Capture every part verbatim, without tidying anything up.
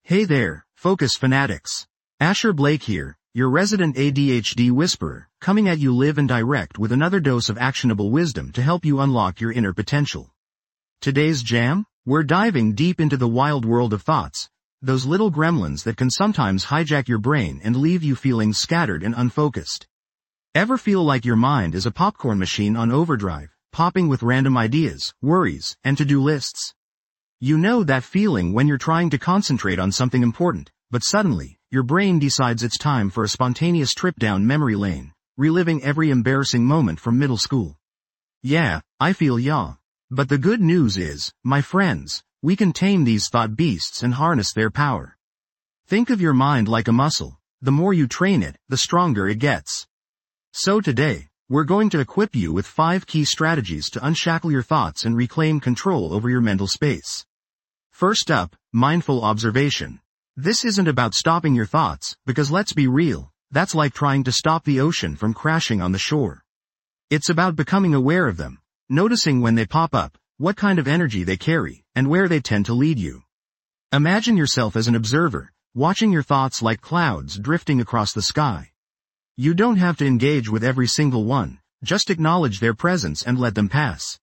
Hey there, focus fanatics. Asher Blake here, your resident A D H D whisperer, coming at you live and direct with another dose of actionable wisdom to help you unlock your inner potential. Today's jam? We're diving deep into the wild world of thoughts, those little gremlins that can sometimes hijack your brain and leave you feeling scattered and unfocused. Ever feel like your mind is a popcorn machine on overdrive, popping with random ideas, worries, and to-do lists? You know that feeling when you're trying to concentrate on something important, but suddenly, your brain decides it's time for a spontaneous trip down memory lane, reliving every embarrassing moment from middle school. Yeah, I feel ya. But the good news is, my friends, we can tame these thought beasts and harness their power. Think of your mind like a muscle. The more you train it, the stronger it gets. So today, we're going to equip you with five key strategies to unshackle your thoughts and reclaim control over your mental space. First up, mindful observation. This isn't about stopping your thoughts, because let's be real, that's like trying to stop the ocean from crashing on the shore. It's about becoming aware of them, noticing when they pop up, what kind of energy they carry, and where they tend to lead you. Imagine yourself as an observer, watching your thoughts like clouds drifting across the sky. You don't have to engage with every single one, just acknowledge their presence and let them pass.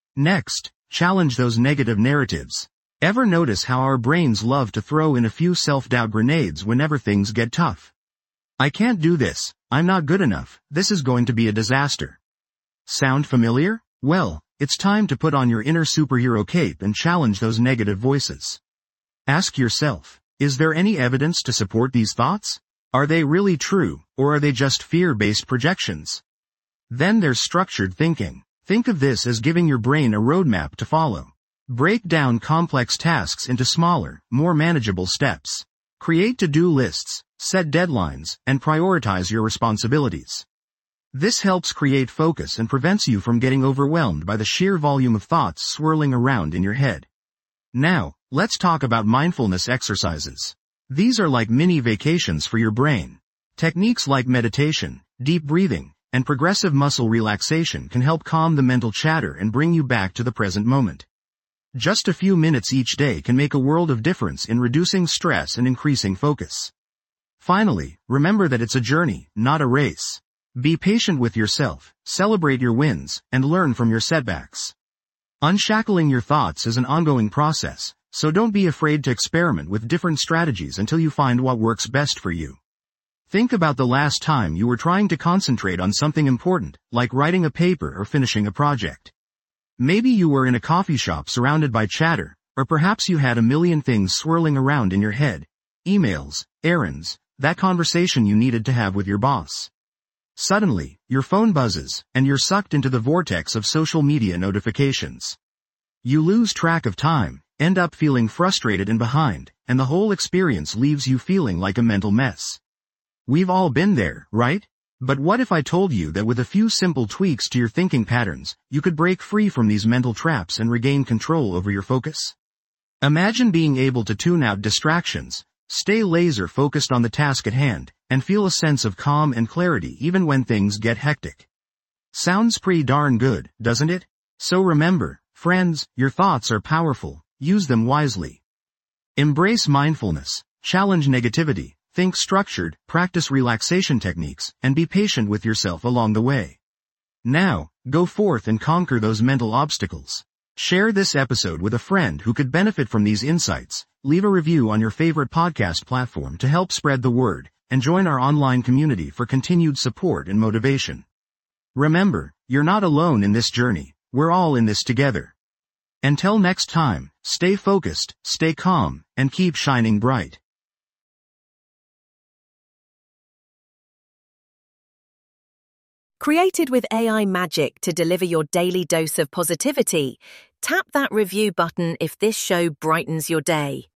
Next, challenge those negative narratives. Ever notice how our brains love to throw in a few self-doubt grenades whenever things get tough? I can't do this, I'm not good enough, this is going to be a disaster. Sound familiar? Well, it's time to put on your inner superhero cape and challenge those negative voices. Ask yourself, is there any evidence to support these thoughts? Are they really true, or are they just fear-based projections? Then there's structured thinking. Think of this as giving your brain a roadmap to follow. Break down complex tasks into smaller, more manageable steps. Create to-do lists, set deadlines, and prioritize your responsibilities. This helps create focus and prevents you from getting overwhelmed by the sheer volume of thoughts swirling around in your head. Now, let's talk about mindfulness exercises. These are like mini vacations for your brain. Techniques like meditation, deep breathing, and progressive muscle relaxation can help calm the mental chatter and bring you back to the present moment. Just a few minutes each day can make a world of difference in reducing stress and increasing focus. Finally, remember that it's a journey, not a race. Be patient with yourself, celebrate your wins, and learn from your setbacks. Unshackling your thoughts is an ongoing process, so don't be afraid to experiment with different strategies until you find what works best for you. Think about the last time you were trying to concentrate on something important, like writing a paper or finishing a project. Maybe you were in a coffee shop surrounded by chatter, or perhaps you had a million things swirling around in your head. Emails, errands, that conversation you needed to have with your boss. Suddenly, your phone buzzes, and you're sucked into the vortex of social media notifications. You lose track of time, end up feeling frustrated and behind, and the whole experience leaves you feeling like a mental mess. We've all been there, right? But what if I told you that with a few simple tweaks to your thinking patterns, you could break free from these mental traps and regain control over your focus? Imagine being able to tune out distractions, stay laser focused on the task at hand, and feel a sense of calm and clarity even when things get hectic. Sounds pretty darn good, doesn't it? So remember, friends, your thoughts are powerful. Use them wisely. Embrace mindfulness, challenge negativity, think structured, practice relaxation techniques, and be patient with yourself along the way. Now, go forth and conquer those mental obstacles. Share this episode with a friend who could benefit from these insights, leave a review on your favorite podcast platform to help spread the word, and join our online community for continued support and motivation. Remember, you're not alone in this journey, we're all in this together. Until next time, stay focused, stay calm, and keep shining bright. Created with A I magic to deliver your daily dose of positivity, tap that review button if this show brightens your day.